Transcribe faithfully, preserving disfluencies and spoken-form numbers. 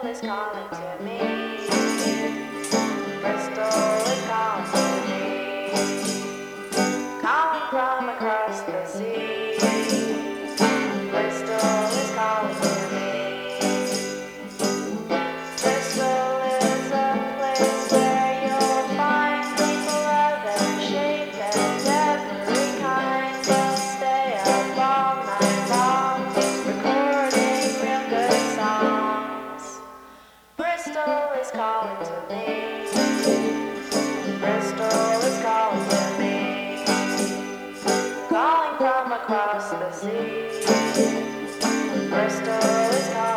is calling to me. Bristol is calling to me. Calling from across the sea. Bristol is calling to me. Bristol is a place where you'll find people of every shape and every kind. They'll stay up all night long, recording real good songs. Bristol is calling to me. Bristol is calling to me. Calling from across the sea. Bristol is calling.